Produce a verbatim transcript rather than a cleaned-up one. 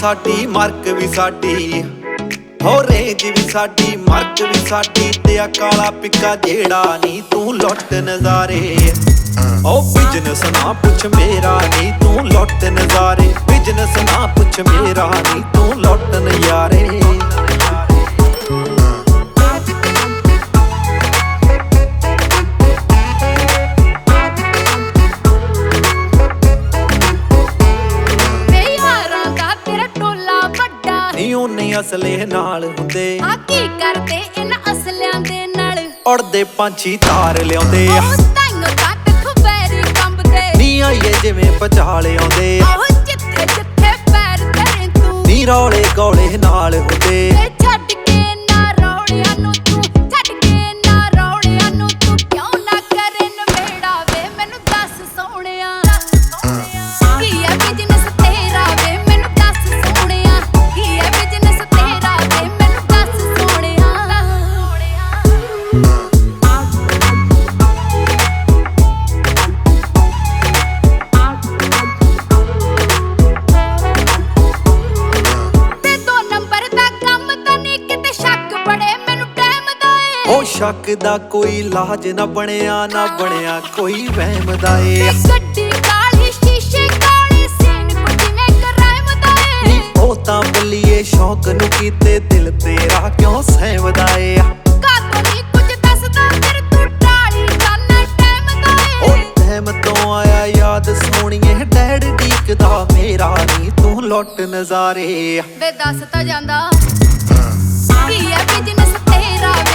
ਸਾਡੀ ਮਾਰਕ ਵੀ ਸਾਡੀ ਹੋ ਰੇਂਜ ਵੀ ਸਾਡੀ ਮਾਰਕ ਵੀ ਸਾਡੀ ਤੇ ਆ ਕਾਲਾ ਪਿੱਕਾ ਜਿਹੜਾ ਨੀ ਤੂੰ ਲੁੱਟ ਨਜ਼ਾਰੇ ਓ ਬਿਜ਼ਨਸ ਨਾ ਪੁੱਛ ਮੇਰਾ ਨੀ ਤੂੰ ਲੁੱਟ ਨਜ਼ਾਰੇ ਬਿਜ਼ਨਸ ਨਾ ਪੁੱਛ ਮੇਰਾ ਨੀ ਤੂੰ ਲੁੱਟ ਨਜ਼ਾਰੇ ਉਹਨੇ ਅਸਲੇ ਨਾਲ ਹੁੰਦੇ ਆ ਕੀ ਕਰਦੇ ਇਹਨਾਂ ਅਸਲਿਆਂ ਦੇ ਨਾਲ ਉੜਦੇ ਪੰਛੀ ਤਾਰ ਲਿਆਉਂਦੇ ਆ ਤਾਈਓ ਕੱਟ ਖਬੈਰੀ ਕੰਬਦੇ ਨੀ ਆਈਏ ਜਿਵੇਂ ਪਚਾਲੇ ਆਉਂਦੇ ਆਹੋ ਜਿੱਥੇ ਜਿੱਥੇ ਪੈਰ ਧਰੇ ਤੂੰ ਨੀ ਰੌਲੇ ਗੋਲੇ ਨਾਲ ਹੁੰਦੇ ਛੱਡ ਕੇ ਨਾ ਰੌਲਿਆਂ ਨੂੰ ਤੂੰ ਛੱਡ ਕੇ ਨਾ ਰੌਲਿਆਂ ਨੂੰ ਤੂੰ ਕਿਉਂ ਨਾ ਕਰੇ ਨਵੇੜਾ ਵੇ ਮੈਨੂੰ ਦੱਸ ਸੋਹਣਿਆ ਕੀ ਹੈ ਬਿਜ਼ਨਸ ਤੇਰਾ ਵੇ ਮੈਨੂੰ ਦੱਸ ਸੋਹਣਿਆ ਕੀ ਹੈ ਬਿਜ਼ਨਸ ਤੇਰਾ ਵੇ ਮੈਨੂੰ ਦੱਸ ਸੋਹਣਿਆ ਤੇ ਦੋ ਨੰਬਰ ਦਾ ਕੰਮ ਤਾਂ ਨਹੀਂ ਕਿਤੇ ਸ਼ੱਕ ਬੜੇ ਮੈਨੂੰ ਟਾਈਮ ਦਾ ਏ ਉਹ ਸ਼ੱਕ ਦਾ ਕੋਈ ਇਲਾਜ ਨਾ ਬਣਿਆ ਨਾ ਬਣਿਆ ਕੋਈ ਵਹਿਮ ਦਾ ਏ ਗੱਡੀ ਕਾਲੀ ਸ਼ੀਸ਼ੇ ਕਾਲੀ ਸੀਨ ਕੁੱਟੀ ਮੈਂ ਕਰਾਇਮ ਦਾ ਏ ਉਹ ਤਾਂ ਬੱਲੀਏ ਸ਼ੌਕ ਨੂੰ ਕੀਤੇ ਦਿਲ ਤੇਰਾ ਕਿਉਂ ਸਹਿਮਦਾ ਏ ਕਾਤੋਂ ਨਹੀਂ ਕੁਝ ਦੱਸਦਾ ਫਿਰ ਤੂੰ ਟਾਲੀ ਜਾਨਾ ਟਾਈਮ ਦਾ ਉਹ ਏ ਟਾਈਮ ਤੋਂ ਆਇਆ ਯਾਦ ਸੋਹਣੀਏ ਡੈਡ ਡੀਕਦਾ ਮੇਰਾ ਨੀ ਤੂੰ ਲੁੱਟ ਨਜ਼ਾਰੇ ਵੇ ਦੱਸ ਤਾਂ ਜਾਂਦਾ ਕੀ ਹੈ ਬਿਜ਼ਨਸ ਤੇਰਾ